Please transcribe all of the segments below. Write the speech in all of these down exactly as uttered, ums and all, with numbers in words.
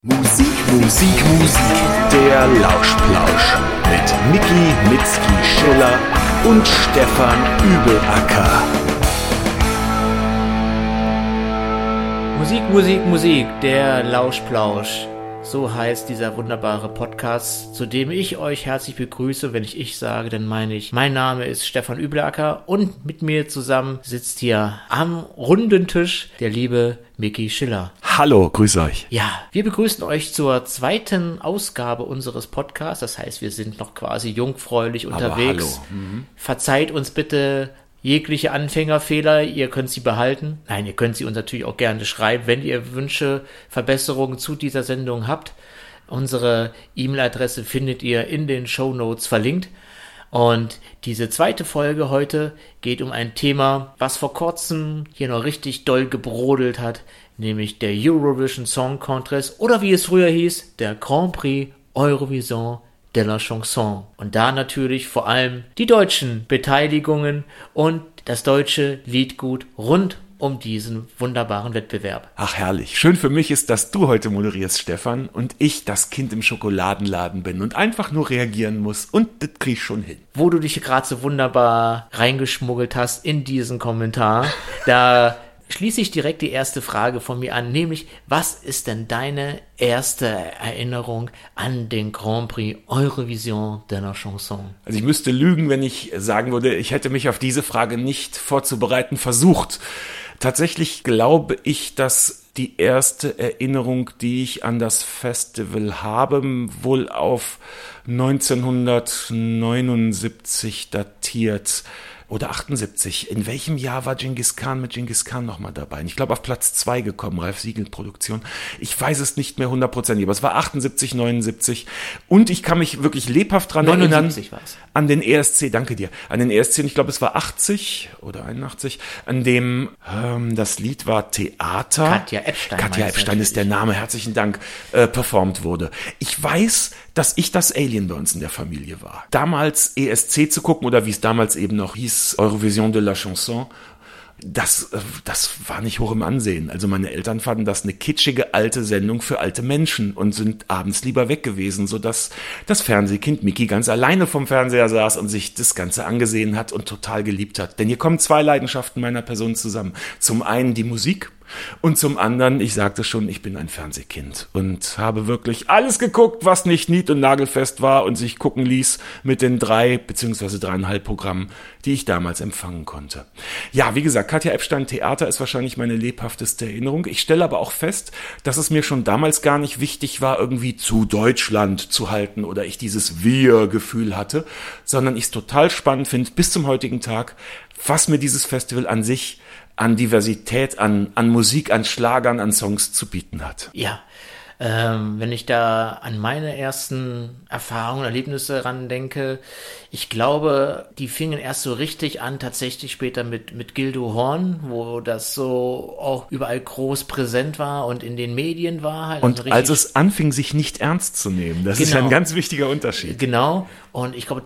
Musik, Musik, Musik, der Lauschplausch mit Micky Mitski-Schiller und Stefan Übelacker. Musik, Musik, Musik, der Lauschplausch. So heißt dieser wunderbare Podcast, zu dem ich euch herzlich begrüße. Wenn ich ich sage, dann meine ich, mein Name ist Stefan Übelacker und mit mir zusammen sitzt hier am runden Tisch der liebe Micky Schiller. Hallo, grüß euch. Ja, wir begrüßen euch zur zweiten Ausgabe unseres Podcasts. Das heißt, wir sind noch quasi jungfräulich unterwegs. Aber hallo. Mhm. Verzeiht uns bitte jegliche Anfängerfehler, ihr könnt sie behalten. Nein, ihr könnt sie uns natürlich auch gerne schreiben, wenn ihr Wünsche, Verbesserungen zu dieser Sendung habt. Unsere E-Mail-Adresse findet ihr in den Shownotes verlinkt. Und diese zweite Folge heute geht um ein Thema, was vor kurzem hier noch richtig doll gebrodelt hat, nämlich der Eurovision Song Contest oder wie es früher hieß, der Grand Prix Eurovision de la Chanson. Und da natürlich vor allem die deutschen Beteiligungen und das deutsche Liedgut rund um diesen wunderbaren Wettbewerb. Ach herrlich. Schön für mich ist, dass du heute moderierst, Stefan, und ich das Kind im Schokoladenladen bin und einfach nur reagieren muss und das krieg ich schon hin. Wo du dich gerade so wunderbar reingeschmuggelt hast in diesen Kommentar, da schließe ich direkt die erste Frage von mir an, nämlich, was ist denn deine erste Erinnerung an den Grand Prix Eurovision de la Chanson? Also ich müsste lügen, wenn ich sagen würde, ich hätte mich auf diese Frage nicht vorzubereiten versucht. Tatsächlich glaube ich, dass die erste Erinnerung, die ich an das Festival habe, wohl auf neunzehnhundertneunundsiebzig datiert. Oder achtundsiebzig. In welchem Jahr war Genghis Khan mit Genghis Khan nochmal dabei? Ich glaube auf Platz zwei gekommen, Ralf Siegel Produktion. Ich weiß es nicht mehr hundertprozentig, aber es war achtundsiebzig, neunundsiebzig. Und ich kann mich wirklich lebhaft dran erinnern. war's. An den E S C, danke dir. An den E S C, und ich glaube es war achtzig oder einundachtzig, an dem ähm, das Lied war Theater. Katja Epstein. Katja Epstein ist der Name, herzlichen Dank, äh, performt wurde. Ich weiß, dass ich das Alien bei uns in der Familie war. Damals E S C zu gucken, oder wie es damals eben noch hieß, Eurovision de la Chanson, das, das war nicht hoch im Ansehen. Also meine Eltern fanden das eine kitschige alte Sendung für alte Menschen und sind abends lieber weg gewesen, sodass das Fernsehkind Micky ganz alleine vom Fernseher saß und sich das Ganze angesehen hat und total geliebt hat. Denn hier kommen zwei Leidenschaften meiner Person zusammen. Zum einen die Musik, und zum anderen, ich sagte schon, ich bin ein Fernsehkind und habe wirklich alles geguckt, was nicht nied- und nagelfest war und sich gucken ließ mit den drei beziehungsweise dreieinhalb Programmen, die ich damals empfangen konnte. Ja, wie gesagt, Katja Epstein Theater ist wahrscheinlich meine lebhafteste Erinnerung. Ich stelle aber auch fest, dass es mir schon damals gar nicht wichtig war, irgendwie zu Deutschland zu halten oder ich dieses Wir-Gefühl hatte, sondern ich es total spannend finde, bis zum heutigen Tag, was mir dieses Festival an sich an Diversität, an, an Musik, an Schlagern, an Songs zu bieten hat. Ja, ähm, wenn ich da an meine ersten Erfahrungen, Erlebnisse ran denke, ich glaube, die fingen erst so richtig an, tatsächlich später mit, mit Gildo Horn, wo das so auch überall groß präsent war und in den Medien war. Halt. Und also als es anfing, sich nicht ernst zu nehmen, das genau. ist ja ein ganz wichtiger Unterschied. Genau, und ich glaube,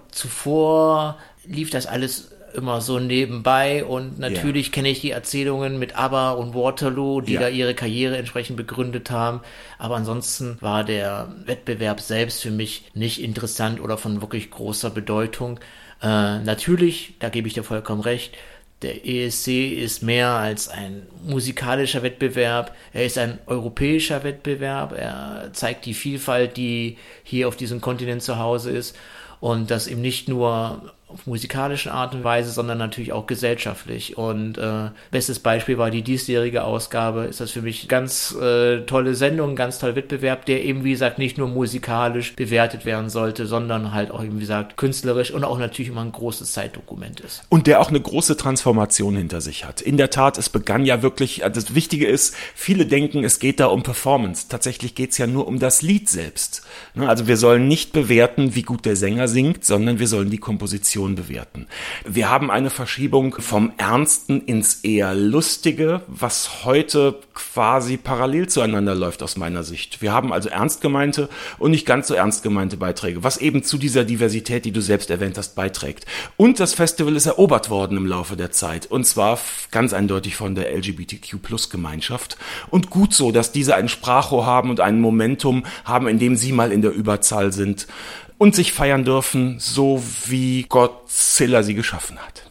zuvor lief das alles immer so nebenbei und natürlich ja. kenne ich die Erzählungen mit ABBA und Waterloo, die ja. da ihre Karriere entsprechend begründet haben, aber ansonsten war der Wettbewerb selbst für mich nicht interessant oder von wirklich großer Bedeutung. Äh, natürlich, da gebe ich dir vollkommen recht, der E S C ist mehr als ein musikalischer Wettbewerb, er ist ein europäischer Wettbewerb, er zeigt die Vielfalt, die hier auf diesem Kontinent zu Hause ist und das eben nicht nur auf musikalische Art und Weise, sondern natürlich auch gesellschaftlich. Und äh, bestes Beispiel war die diesjährige Ausgabe, ist das für mich ganz äh, tolle Sendung, ganz toller Wettbewerb, der eben, wie gesagt, nicht nur musikalisch bewertet werden sollte, sondern halt auch, wie gesagt, künstlerisch und auch natürlich immer ein großes Zeitdokument ist. Und der auch eine große Transformation hinter sich hat. In der Tat, es begann ja wirklich, das Wichtige ist, viele denken, es geht da um Performance. Tatsächlich geht es ja nur um das Lied selbst. Also wir sollen nicht bewerten, wie gut der Sänger singt, sondern wir sollen die Komposition Situation bewerten. Wir haben eine Verschiebung vom Ernsten ins eher Lustige, was heute quasi parallel zueinander läuft aus meiner Sicht. Wir haben also ernst gemeinte und nicht ganz so ernst gemeinte Beiträge, was eben zu dieser Diversität, die du selbst erwähnt hast, beiträgt. Und das Festival ist erobert worden im Laufe der Zeit, und zwar ganz eindeutig von der L G B T Q Plus Gemeinschaft. Und gut so, dass diese ein Sprachrohr haben und ein Momentum haben, in dem sie mal in der Überzahl sind und sich feiern dürfen, so wie Godzilla sie geschaffen hat.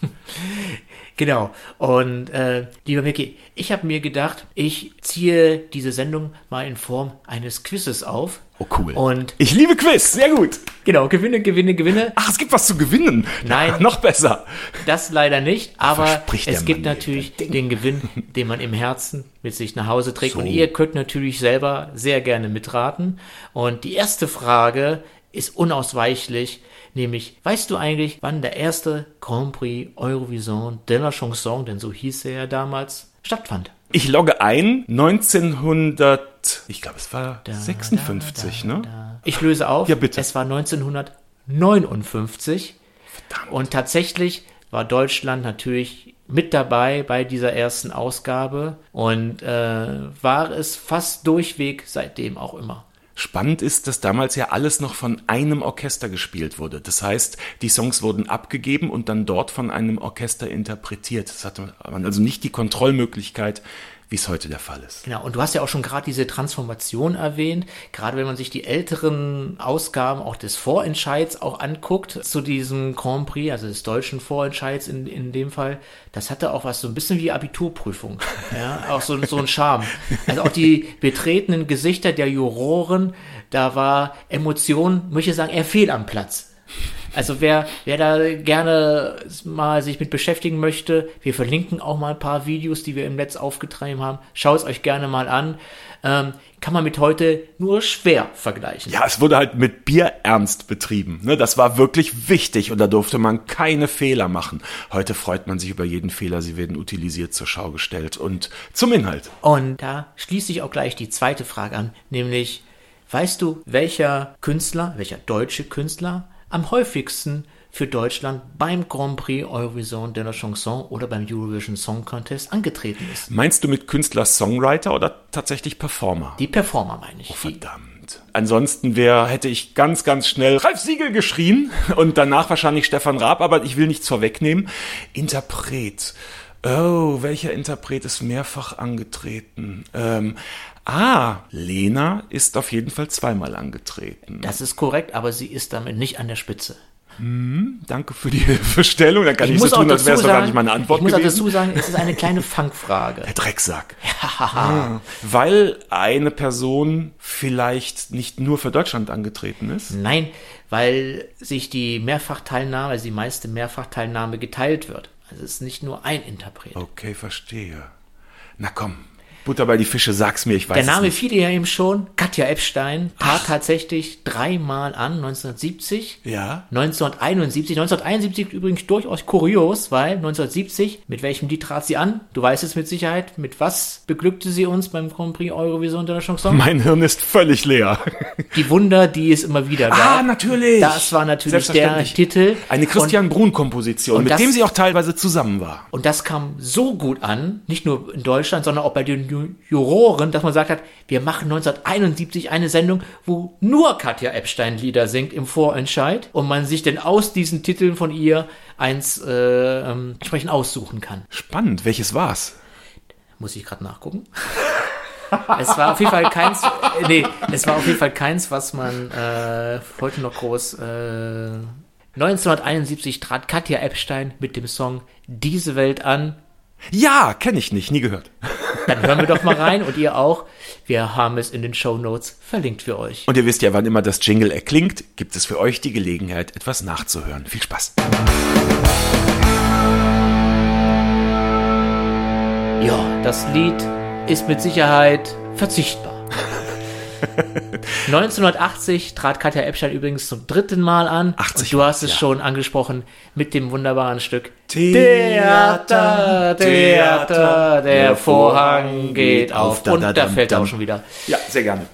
Genau. Und äh, lieber Micky, ich habe mir gedacht, ich ziehe diese Sendung mal in Form eines Quizzes auf. Oh, cool. Und ich liebe Quiz, sehr gut. Genau, Gewinne, Gewinne, Gewinne. Ach, es gibt was zu gewinnen. Nein. Noch besser. Das leider nicht, aber es gibt Mann, natürlich den Gewinn, den man im Herzen mit sich nach Hause trägt. So. Und ihr könnt natürlich selber sehr gerne mitraten. Und die erste Frage ist unausweichlich, nämlich, weißt du eigentlich, wann der erste Grand Prix Eurovision de la Chanson, denn so hieß er ja damals, stattfand? Ich logge ein, neunzehnhundert, ich glaube es war da, sechsundfünfzig, da, da, ne? Da. Ich löse auf, ja, bitte. Es war neunzehnhundertneunundfünfzig. Verdammt. Und tatsächlich war Deutschland natürlich mit dabei bei dieser ersten Ausgabe und äh, war es fast durchweg seitdem auch immer. Spannend ist, dass damals ja alles noch von einem Orchester gespielt wurde. Das heißt, die Songs wurden abgegeben und dann dort von einem Orchester interpretiert. Das hatte man also nicht die Kontrollmöglichkeit, wie es heute der Fall ist. Genau, und du hast ja auch schon gerade diese Transformation erwähnt. Gerade wenn man sich die älteren Ausgaben auch des Vorentscheids auch anguckt, zu diesem Grand Prix, also des deutschen Vorentscheids in, in dem Fall, das hatte auch was so ein bisschen wie Abiturprüfung. Ja, auch so, so ein Charme. Also auch die betretenen Gesichter der Juroren, da war Emotion, möchte ich sagen, eher fehl am Platz. Also wer, wer da gerne mal sich mit beschäftigen möchte, wir verlinken auch mal ein paar Videos, die wir im Netz aufgetrieben haben. Schaut es euch gerne mal an. Ähm, kann man mit heute nur schwer vergleichen. Ja, es wurde halt mit Bier ernst betrieben. Ne? Das war wirklich wichtig und da durfte man keine Fehler machen. Heute freut man sich über jeden Fehler, sie werden utilisiert, zur Schau gestellt. Und zum Inhalt. Und da schließt sich auch gleich die zweite Frage an, nämlich, weißt du, welcher Künstler, welcher deutsche Künstler am häufigsten für Deutschland beim Grand Prix Eurovision de la Chanson oder beim Eurovision Song Contest angetreten ist? Meinst du mit Künstler Songwriter oder tatsächlich Performer? Die Performer meine ich. Oh, verdammt. Ansonsten wäre, hätte ich ganz, ganz schnell Ralf Siegel geschrien und danach wahrscheinlich Stefan Raab, aber ich will nichts vorwegnehmen. Interpret. Oh, welcher Interpret ist mehrfach angetreten? Ähm, ah, Lena ist auf jeden Fall zweimal angetreten. Das ist korrekt, aber sie ist damit nicht an der Spitze. Hm, danke für die Hilfestellung. Dann kann ich, ich so tun, als wäre es doch gar nicht meine Antwort gewesen. Ich muss gewesen. auch dazu sagen, es ist eine kleine Fangfrage. Der Drecksack. Ja. Weil eine Person vielleicht nicht nur für Deutschland angetreten ist? Nein, weil sich die Mehrfachteilnahme, also die meiste Mehrfachteilnahme geteilt wird. Also es ist nicht nur ein Interpret. Okay, verstehe. Na komm, Butter bei die Fische, sag's mir, ich weiß es nicht. Der Name fiel ja eben schon. Katja Epstein trat Ach. tatsächlich dreimal an, neunzehnhundertsiebzig, ja. neunzehnhunderteinundsiebzig. neunzehnhunderteinundsiebzig übrigens durchaus kurios, weil neunzehnhundertsiebzig, mit welchem Lied trat sie an? Du weißt es mit Sicherheit. Mit was beglückte sie uns beim Grand Prix Eurovision de la Chanson? Mein Hirn ist völlig leer. Die Wunder, die es immer wieder gab. Ah, natürlich. Das war natürlich der Titel. Eine Christian Bruhn-Komposition, mit das, dem sie auch teilweise zusammen war. Und das kam so gut an, nicht nur in Deutschland, sondern auch bei den Juroren, dass man gesagt hat, wir machen neunzehnhunderteinundsiebzig eine Sendung, wo nur Katja Epstein Lieder singt im Vorentscheid und man sich denn aus diesen Titeln von ihr eins äh, ähm, entsprechend aussuchen kann. Spannend. Welches war's? Muss ich gerade nachgucken. Es war auf jeden Fall keins, äh, nee, es war auf jeden Fall keins, was man äh, heute noch groß äh, neunzehnhunderteinundsiebzig trat Katja Epstein mit dem Song Diese Welt an. Ja, kenne ich nicht, nie gehört. Dann hören wir doch mal rein und ihr auch. Wir haben es in den Shownotes verlinkt für euch. Und ihr wisst ja, wann immer das Jingle erklingt, gibt es für euch die Gelegenheit, etwas nachzuhören. Viel Spaß. Ja, das Lied ist mit Sicherheit verzichtbar. neunzehnhundertachtzig trat Katja Epstein übrigens zum dritten Mal an. achtzig und du hast es ja. schon angesprochen mit dem wunderbaren Stück Theater, Theater, der Vorhang geht auf. Und da fällt er auch schon wieder. Ja, sehr gerne.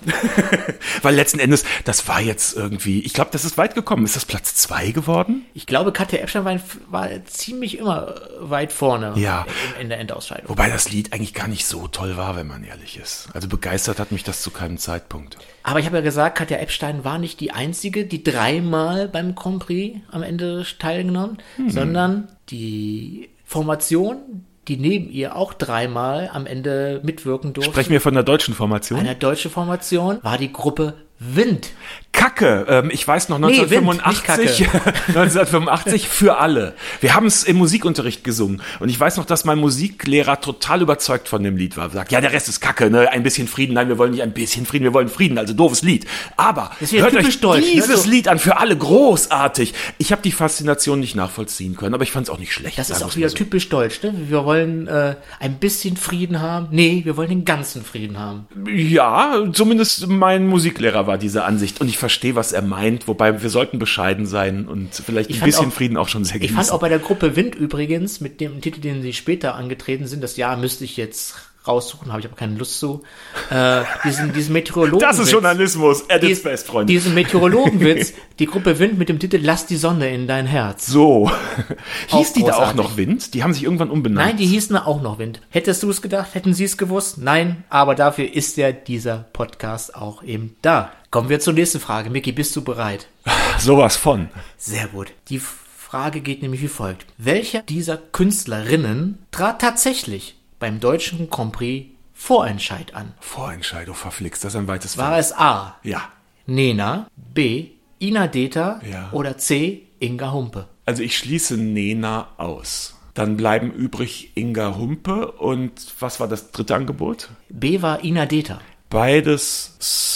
Weil letzten Endes, das war jetzt irgendwie, ich glaube, das ist weit gekommen. Ist das Platz zwei geworden? Ich glaube, Katja Ebstein war, war ziemlich immer weit vorne ja. in, in der Endausscheidung. Wobei das Lied eigentlich gar nicht so toll war, wenn man ehrlich ist. Also begeistert hat mich das zu keinem Zeitpunkt. Aber ich habe ja gesagt, Katja Ebstein war nicht die einzige, die dreimal beim Grand Prix am Ende teilgenommen, hm. sondern die Formation, die neben ihr auch dreimal am Ende mitwirken durfte. Sprechen wir von der deutschen Formation? Eine deutsche Formation war die Gruppe Wind. Kacke, ähm, ich weiß noch neunzehnhundertfünfundachtzig, nee, Wind, neunzehnhundertfünfundachtzig für alle. Wir haben es im Musikunterricht gesungen und ich weiß noch, dass mein Musiklehrer total überzeugt von dem Lied war. Sagt, ja, der Rest ist Kacke, ne? Ein bisschen Frieden. Nein, wir wollen nicht ein bisschen Frieden, wir wollen Frieden. Also doofes Lied. Aber hört euch deutsch, dieses ne? so. Lied an, für alle großartig. Ich habe die Faszination nicht nachvollziehen können, aber ich fand es auch nicht schlecht. Das ist auch wieder so. Typisch deutsch, ne? Wir wollen äh, ein bisschen Frieden haben. Nee, wir wollen den ganzen Frieden haben. Ja, zumindest mein Musiklehrer war diese Ansicht und ich verstehe, was er meint, wobei wir sollten bescheiden sein und vielleicht ein bisschen auch, Frieden auch schon sehr genießen. Ich fand auch bei der Gruppe Wind übrigens, mit dem Titel, den sie später angetreten sind, das Jahr müsste ich jetzt raussuchen, habe ich aber keine Lust zu, äh, diesen, diesen Meteorologen. Das ist Journalismus, at its best, Freunde. Diesen Meteorologenwitz, die Gruppe Wind mit dem Titel Lass die Sonne in dein Herz. So. Hieß die da auch noch Wind? Die haben sich irgendwann umbenannt. Nein, die hießen auch noch Wind. Hättest du es gedacht? Hätten sie es gewusst? Nein, aber dafür ist ja dieser Podcast auch eben da. Kommen wir zur nächsten Frage. Micky, bist du bereit? Sowas von. Sehr gut. Die Frage geht nämlich wie folgt. Welche dieser Künstlerinnen trat tatsächlich beim deutschen Grand Prix Vorentscheid an? Vorentscheid, du verflixt, das ist ein weites War Feld. Es A. Ja. Nena, B. Ina Deta ja. oder C. Inga Humpe? Also ich schließe Nena aus. Dann bleiben übrig Inga Humpe und was war das dritte Angebot? B war Ina Deta. Beides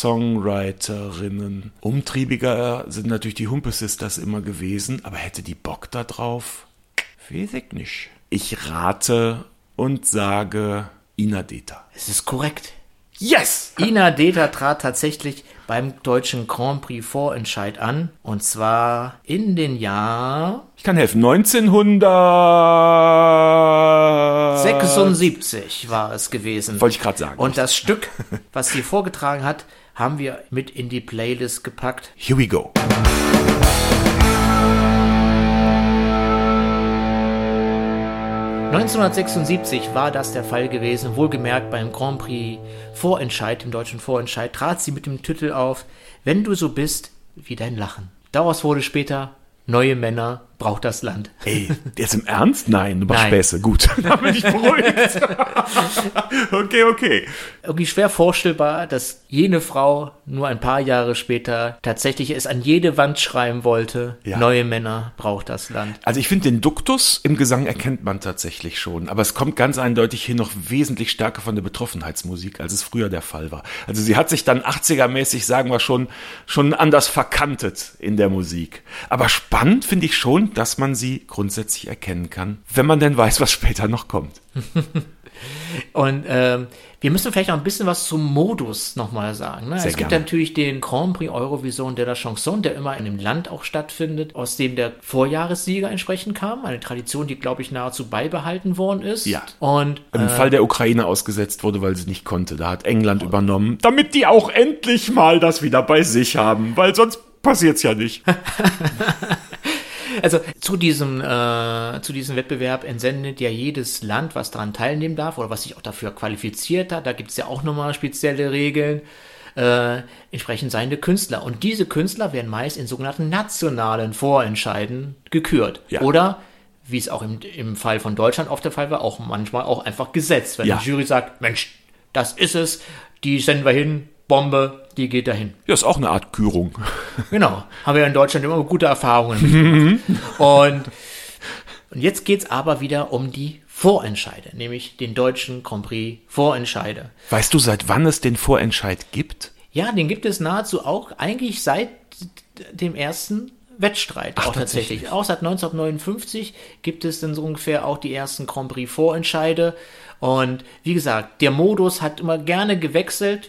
Songwriterinnen. Umtriebiger sind natürlich die Humpe Sisters immer gewesen, aber hätte die Bock da drauf? Weiß ich nicht. Ich rate und sage Ina Deta. Es ist korrekt. Yes! Ina Deta trat tatsächlich beim deutschen Grand Prix Vorentscheid an. Und zwar in den Jahr... Ich kann helfen. neunzehnhundertsechsundsiebzig war es gewesen. Wollte ich gerade sagen. Und das Stück, was sie vorgetragen hat, haben wir mit in die Playlist gepackt. Here we go. neunzehnhundertsechsundsiebzig war das der Fall gewesen, wohlgemerkt beim Grand Prix Vorentscheid, dem deutschen Vorentscheid, trat sie mit dem Titel auf, Wenn du so bist wie dein Lachen. Daraus wurde später Neue Männer braucht das Land. Ey, jetzt im Ernst? Nein, du machst Späße. Gut, dann bin ich beruhigt. okay, okay. Irgendwie schwer vorstellbar, dass jene Frau nur ein paar Jahre später tatsächlich es an jede Wand schreiben wollte, ja. Neue Männer braucht das Land. Also ich finde, den Duktus im Gesang erkennt man tatsächlich schon, aber es kommt ganz eindeutig hier noch wesentlich stärker von der Betroffenheitsmusik, als es früher der Fall war. Also sie hat sich dann achtziger-mäßig, sagen wir schon, schon anders verkantet in der Musik. Aber spannend finde ich schon, dass man sie grundsätzlich erkennen kann, wenn man denn weiß, was später noch kommt. Und ähm, wir müssen vielleicht noch ein bisschen was zum Modus nochmal sagen. Ne? Es gibt gerne. natürlich den Grand Prix Eurovision de la Chanson, der immer in einem Land auch stattfindet, aus dem der Vorjahressieger entsprechend kam. Eine Tradition, die, glaube ich, nahezu beibehalten worden ist. Ja. Und, Im äh, Fall der Ukraine ausgesetzt wurde, weil sie nicht konnte. Da hat England übernommen, damit die auch endlich mal das wieder bei sich haben, weil sonst passiert's ja nicht. Also zu diesem, äh, zu diesem Wettbewerb entsendet ja jedes Land, was daran teilnehmen darf oder was sich auch dafür qualifiziert hat. Da gibt es ja auch nochmal spezielle Regeln, äh, entsprechend seine Künstler. Und diese Künstler werden meist in sogenannten nationalen Vorentscheiden gekürt. Ja. Oder, wie es auch im, im Fall von Deutschland oft der Fall war, auch manchmal auch einfach gesetzt. Wenn ja. die Jury sagt, Mensch, das ist es, die senden wir hin, Bombe, die geht dahin. Ja, ist auch eine Art Kürung. Genau, haben wir in Deutschland immer gute Erfahrungen mitgemacht. und, und jetzt geht's aber wieder um die Vorentscheide, nämlich den deutschen Grand Prix Vorentscheide. Weißt du, seit wann es den Vorentscheid gibt? Ja, den gibt es nahezu auch eigentlich seit dem ersten Wettstreit. Ach, auch tatsächlich. tatsächlich. Auch seit neunzehnhundertneunundfünfzig gibt es dann so ungefähr auch die ersten Grand Prix Vorentscheide. Und wie gesagt, der Modus hat immer gerne gewechselt.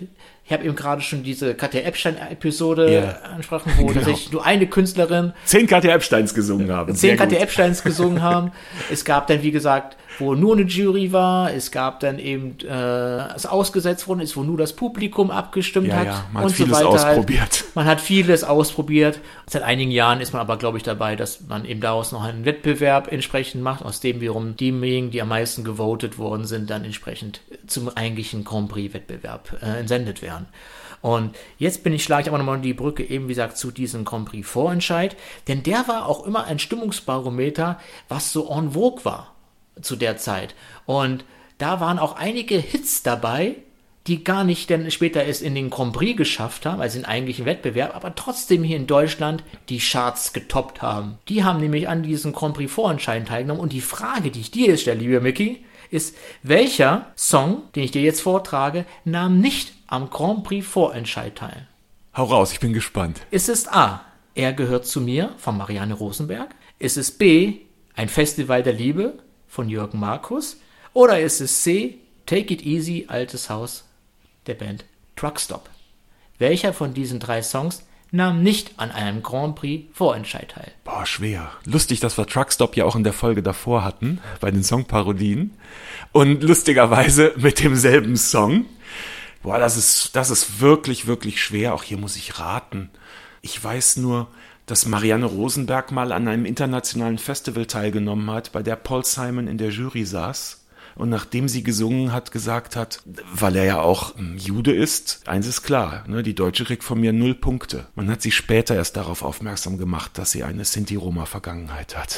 Ich habe eben gerade schon diese Katja Epstein-Episode Ja. ansprachen, wo Genau. tatsächlich nur eine Künstlerin Zehn Katja Epsteins gesungen haben. zehn Sehr Katja gut. Epsteins gesungen haben. Es gab dann, wie gesagt, wo nur eine Jury war. Es gab dann eben, äh, es ausgesetzt worden ist, wo nur das Publikum abgestimmt Ja, hat. ja, man hat und so vieles weiter ausprobiert. Halt. Man hat vieles ausprobiert. Seit einigen Jahren ist man aber, glaube ich, dabei, dass man eben daraus noch einen Wettbewerb entsprechend macht, aus dem wiederum diejenigen, die am meisten gewotet worden sind, dann entsprechend zum eigentlichen Grand Prix-Wettbewerb äh, entsendet werden. Und jetzt bin ich, schlage ich aber nochmal die Brücke eben, wie gesagt, zu diesem Grand Prix Vorentscheid, denn der war auch immer ein Stimmungsbarometer, was so en vogue war zu der Zeit. Und da waren auch einige Hits dabei, die gar nicht dann später es in den Grand Prix geschafft haben, also in den eigentlichen Wettbewerb, aber trotzdem hier in Deutschland die Charts getoppt haben. Die haben nämlich an diesem Grand Prix Vorentscheid teilgenommen. Und die Frage, die ich dir jetzt stelle, lieber Micky, ist, welcher Song, den ich dir jetzt vortrage, nahm nicht am Grand Prix Vorentscheid teil? Hau raus, ich bin gespannt. Ist es A, Er gehört zu mir von Marianne Rosenberg? Ist es B, Ein Festival der Liebe von Jürgen Markus? Oder ist es C, Take It Easy, Altes Haus der Band Truckstop? Welcher von diesen drei Songs nahm nicht an einem Grand Prix Vorentscheid teil? Boah, schwer. Lustig, dass wir Truckstop ja auch in der Folge davor hatten, bei den Songparodien. Und lustigerweise mit demselben Song. Boah, das ist, das ist wirklich, wirklich schwer. Auch hier muss ich raten. Ich weiß nur, dass Marianne Rosenberg mal an einem internationalen Festival teilgenommen hat, bei der Paul Simon in der Jury saß. Und nachdem sie gesungen hat, gesagt hat, weil er ja auch ein Jude ist, eins ist klar, ne, die Deutsche kriegt von mir null Punkte. Man hat sie später erst darauf aufmerksam gemacht, dass sie eine Sinti-Roma-Vergangenheit hat.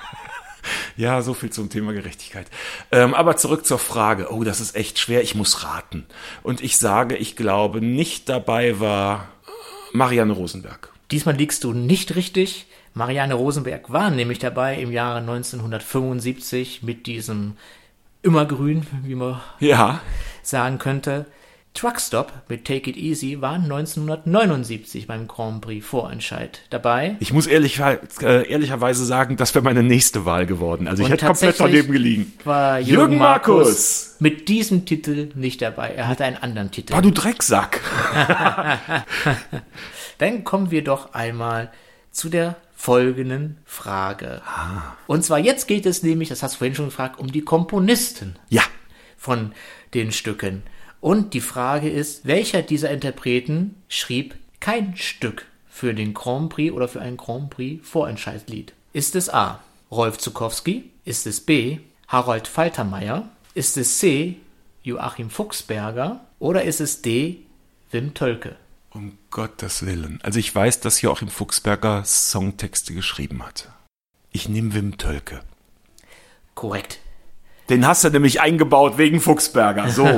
Ja, so viel zum Thema Gerechtigkeit. Ähm, aber zurück zur Frage. Oh, das ist echt schwer, ich muss raten. Und ich sage, ich glaube, nicht dabei war Marianne Rosenberg. Diesmal liegst du nicht richtig. Marianne Rosenberg war nämlich dabei im Jahre neunzehnhundertfünfundsiebzig mit diesem Immergrün, wie man Ja. sagen könnte. Truckstop mit Take It Easy war neunzehnhundertneunundsiebzig beim Grand Prix Vorentscheid dabei. Ich muss ehrlich, äh, ehrlicherweise sagen, das wäre meine nächste Wahl geworden. Also ich Und hätte komplett tatsächlich daneben gelegen. War Jürgen, Jürgen Markus, Markus. mit diesem Titel nicht dabei. Er hatte einen anderen Titel. Boah, du Drecksack. Dann kommen wir doch einmal zu der folgenden Frage. Ah. Und zwar jetzt geht es nämlich, das hast du vorhin schon gefragt, um die Komponisten Ja. von den Stücken. Und die Frage ist, welcher dieser Interpreten schrieb kein Stück für den Grand Prix oder für ein Grand Prix Vorentscheidlied? Ist es A, Rolf Zuckowski? Ist es B, Harold Faltermeier? Ist es C, Joachim Fuchsberger? Oder ist es D, Wim Tölke? Um Gottes Willen. Also ich weiß, dass Joachim Fuchsberger Songtexte geschrieben hat. Ich nehme Wim Tölke. Korrekt. Den hast du nämlich eingebaut wegen Fuchsberger. So.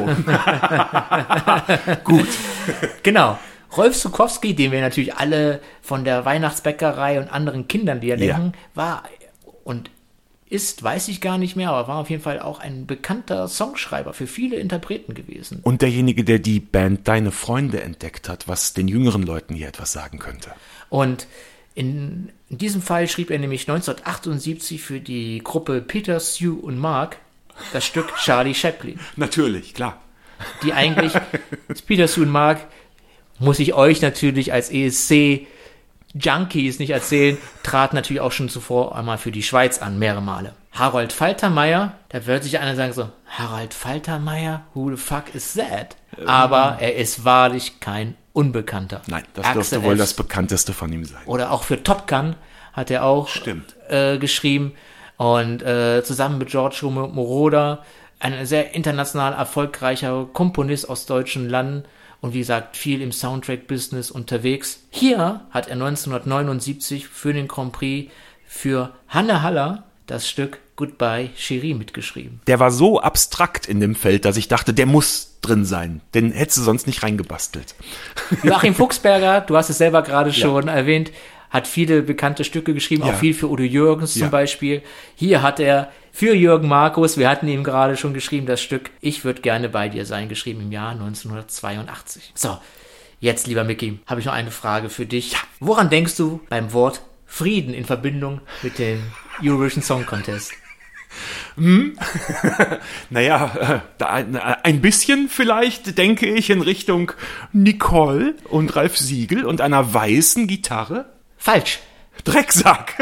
Gut. Genau. Rolf Zuckowski, den wir natürlich alle von der Weihnachtsbäckerei und anderen Kinderliedern Ja. denken, war und ist, weiß ich gar nicht mehr, aber war auf jeden Fall auch ein bekannter Songschreiber für viele Interpreten gewesen. Und derjenige, der die Band Deine Freunde entdeckt hat, was den jüngeren Leuten hier etwas sagen könnte. Und in, in diesem Fall schrieb er nämlich neunzehnhundertachtundsiebzig für die Gruppe Peter, Sue und Mark das Stück Charlie Chaplin. Natürlich, klar. Die eigentlich, Peter, Sue und Mark, muss ich euch natürlich als E S C-Junkies nicht erzählen, trat natürlich auch schon zuvor einmal für die Schweiz an, mehrere Male. Harold Faltermeier, da wird sich einer sagen so, Harold Faltermeier, who the fuck is that? Aber er ist wahrlich kein Unbekannter. Nein, das Axel dürfte wohl F. das bekannteste von ihm sein. Oder auch für Top Gun hat er auch Stimmt. äh, geschrieben. Und äh, zusammen mit George Moroder, ein sehr international erfolgreicher Komponist aus deutschen Landen und wie gesagt, viel im Soundtrack-Business unterwegs. Hier hat er neunzehnhundertneunundsiebzig für den Grand Prix für Hanne Haller das Stück Goodbye Cherie mitgeschrieben. Der war so abstrakt in dem Feld, dass ich dachte, der muss drin sein. Den hättest du sonst nicht reingebastelt. Joachim Fuchsberger, du hast es selber gerade Ja. schon erwähnt, hat viele bekannte Stücke geschrieben, Ja. auch viel für Udo Jürgens Ja. zum Beispiel. Hier hat er für Jürgen Markus, wir hatten ihm gerade schon geschrieben, das Stück Ich würde gerne bei dir sein, geschrieben im Jahr neunzehnhundertzweiundachtzig. So, jetzt, lieber Micky, habe ich noch eine Frage für dich. Woran denkst du beim Wort Frieden in Verbindung mit dem Eurovision Song Contest? Hm? Naja, da ein, ein bisschen vielleicht, denke ich, in Richtung Nicole und Ralf Siegel und einer weißen Gitarre. Falsch. Drecksack.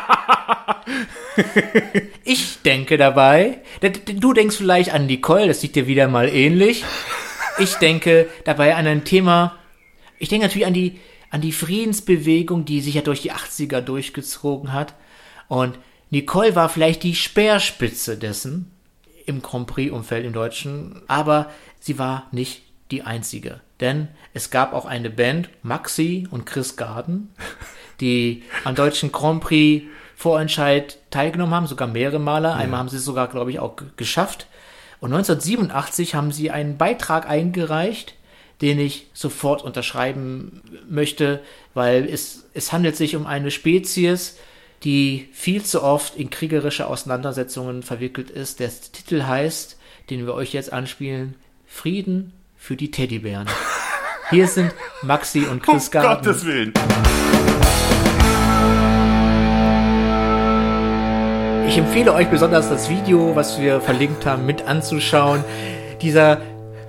Ich denke dabei, du denkst vielleicht an Nicole, das sieht dir wieder mal ähnlich. Ich denke dabei an ein Thema, ich denke natürlich an die, an die Friedensbewegung, die sich ja durch die achtziger durchgezogen hat. Und Nicole war vielleicht die Speerspitze dessen im Grand Prix-Umfeld im Deutschen, aber sie war nicht die einzige. Denn es gab auch eine Band, Maxi und Chris Garden, die am deutschen Grand Prix Vorentscheid teilgenommen haben, sogar mehrere Male. Einmal ja. haben sie es sogar, glaube ich, auch g- geschafft. Und neunzehnhundertsiebenundachtzig haben sie einen Beitrag eingereicht, den ich sofort unterschreiben möchte, weil es, es handelt sich um eine Spezies, die viel zu oft in kriegerische Auseinandersetzungen verwickelt ist. Der Titel heißt, den wir euch jetzt anspielen, Frieden für die Teddybären. Hier sind Maxi und Chris Garden. Um Gottes Willen. Ich empfehle euch besonders das Video, was wir verlinkt haben, mit anzuschauen. Dieser,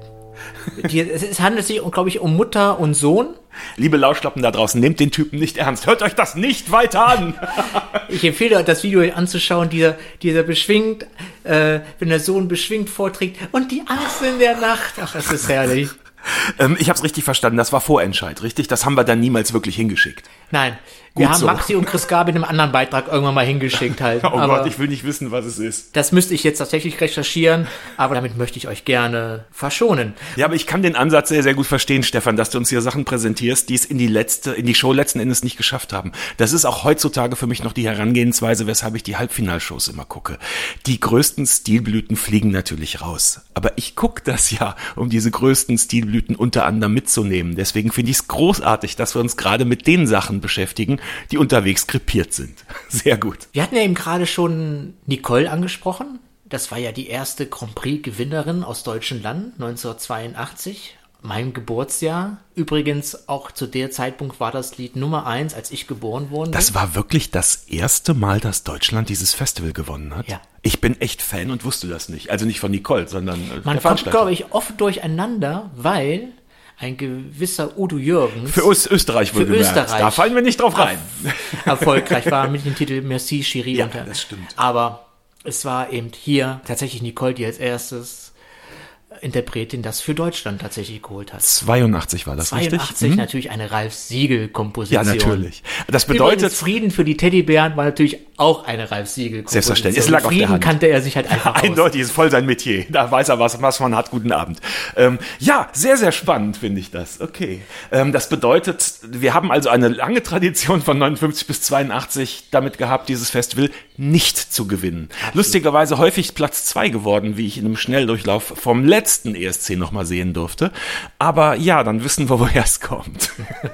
die, es handelt sich, glaube ich, um Mutter und Sohn. Liebe Lauschlappen da draußen, nehmt den Typen nicht ernst. Hört euch das nicht weiter an. Ich empfehle euch, das Video anzuschauen, dieser, dieser beschwingt, äh, wenn der Sohn beschwingt vorträgt und die Angst in der Nacht. Ach, das ist herrlich. Ähm, ich habe es richtig verstanden, das war Vorentscheid, richtig? Das haben wir dann niemals wirklich hingeschickt. Nein, wir Gut haben so. Maxi und Chris Gabi in einem anderen Beitrag irgendwann mal hingeschickt halt. Oh aber Gott, ich will nicht wissen, was es ist. das müsste ich jetzt tatsächlich recherchieren, aber damit möchte ich euch gerne verschonen. Ja, aber ich kann den Ansatz sehr, sehr gut verstehen, Stefan, dass du uns hier Sachen präsentierst, die es in die letzte, in die Show letzten Endes nicht geschafft haben. Das ist auch heutzutage für mich noch die Herangehensweise, weshalb ich die Halbfinalshows immer gucke. Die größten Stilblüten fliegen natürlich raus. Aber ich gucke das ja, um diese größten Stilblüten unter anderem mitzunehmen. Deswegen finde ich es großartig, dass wir uns gerade mit den Sachen beschäftigen, die unterwegs krepiert sind. Sehr gut. Wir hatten ja eben gerade schon Nicole angesprochen. Das war ja die erste Grand Prix-Gewinnerin aus deutschen Land, neunzehnhundertzweiundachtzig, mein Geburtsjahr. Übrigens, auch zu der Zeitpunkt war das Lied Nummer eins, als ich geboren worden bin. Das war wirklich das erste Mal, dass Deutschland dieses Festival gewonnen hat? Ja. Ich bin echt Fan und wusste das nicht. Also nicht von Nicole, sondern äh, Man der kommt, glaube ich, oft durcheinander, weil ein gewisser Udo Jürgens Für Öst- Österreich für wohlgemerkt. Österreich Da fallen wir nicht drauf rein. erfolgreich war mit dem Titel Merci Chérie. Ja, unter. das stimmt. Aber es war eben hier tatsächlich Nicole, die als erstes Interpretin das für Deutschland tatsächlich geholt hat. zweiundachtzig war das, zweiundachtzig richtig? Mhm. natürlich eine Ralf Siegel-Komposition. Ja, natürlich. Das bedeutet, Übrigens, Frieden für die Teddybären war natürlich auch eine Ralf Siegel-Komposition. Selbstverständlich. Es lag auf der Frieden Hand. kannte er sich halt einfach aus. eindeutig ist voll sein Metier. Da weiß er, was, was man hat. Guten Abend. Ähm, ja, sehr, sehr spannend finde ich das. Okay. Ähm, das bedeutet, wir haben also eine lange Tradition von neunundfünfzig bis zweiundachtzig damit gehabt, dieses Festival nicht zu gewinnen. Absolut. Lustigerweise häufig Platz zwei geworden, wie ich in einem Schnelldurchlauf vom letzten E S C noch mal sehen durfte. Aber ja, dann wissen wir, woher es kommt.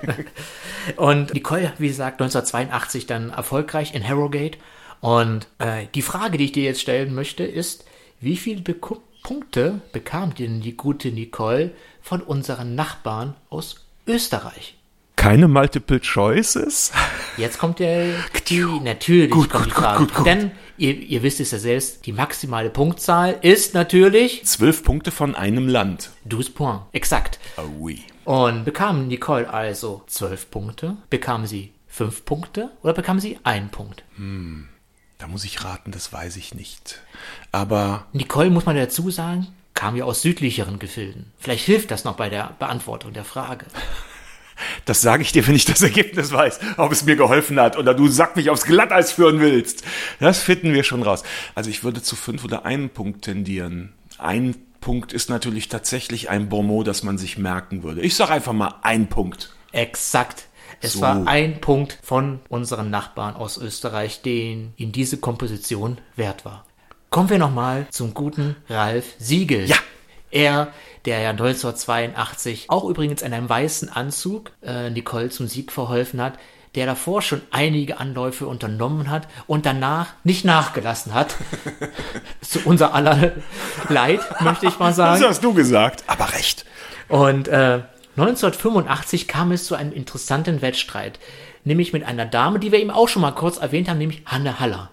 Und Nicole, wie gesagt, neunzehnhundertzweiundachtzig dann erfolgreich in Harrogate. Und äh, die Frage, die ich dir jetzt stellen möchte, ist, wie viele Be- Punkte bekam denn die gute Nicole von unseren Nachbarn aus Österreich? Keine Multiple Choices? Jetzt kommt der, die, natürlich Gut, kommt gut, die Frage. gut, gut, gut. Denn ihr, ihr wisst es ja selbst, die maximale Punktzahl ist natürlich Zwölf Punkte von einem Land. douze points. Exakt. Oh oui. Und bekam Nicole also zwölf Punkte? Bekam sie fünf Punkte oder bekam sie einen Punkt? Hm, da muss ich raten, das weiß ich nicht. Aber Nicole, muss man dazu sagen, kam ja aus südlicheren Gefilden. Vielleicht hilft das noch bei der Beantwortung der Frage. das sage ich dir, wenn ich das Ergebnis weiß, ob es mir geholfen hat oder du Sack mich aufs Glatteis führen willst. Das finden wir schon raus. Also ich würde zu fünf oder einen Punkt tendieren. Ein Punkt ist natürlich tatsächlich ein Bonmot, das man sich merken würde. Ich sage einfach mal ein Punkt. Exakt. Es So. war ein Punkt von unseren Nachbarn aus Österreich, den in diese Komposition wert war. Kommen wir nochmal zum guten Ralf Siegel. Ja. Er, der ja neunzehnhundertzweiundachtzig auch übrigens in einem weißen Anzug äh, Nicole zum Sieg verholfen hat, der davor schon einige Anläufe unternommen hat und danach nicht nachgelassen hat. Zu unser aller Leid, möchte ich mal sagen. Das hast du gesagt, aber recht. Und äh, neunzehnhundertfünfundachtzig kam es zu einem interessanten Wettstreit, nämlich mit einer Dame, die wir eben auch schon mal kurz erwähnt haben, nämlich Hanne Haller.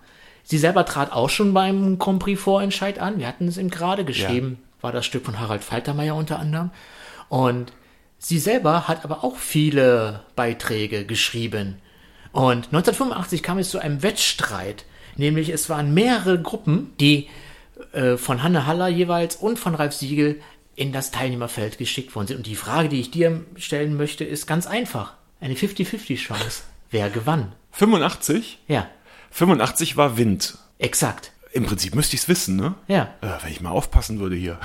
Sie selber trat auch schon beim Grand Prix Vorentscheid an. Wir hatten es ihm gerade geschrieben, ja. War das Stück von Harald Faltermeier unter anderem. Und sie selber hat aber auch viele Beiträge geschrieben. Und neunzehnhundertfünfundachtzig kam es zu einem Wettstreit. Nämlich es waren mehrere Gruppen, die äh, von Hanne Haller jeweils und von Ralf Siegel in das Teilnehmerfeld geschickt worden sind. Und die Frage, die ich dir stellen möchte, ist ganz einfach. Eine fünfzig fünfzig Chance. Wer gewann? fünfundachtzig? Ja. fünfundachtzig war Wind. Exakt. Im Prinzip müsste ich es wissen, ne? Ja. Äh, wenn ich mal aufpassen würde hier.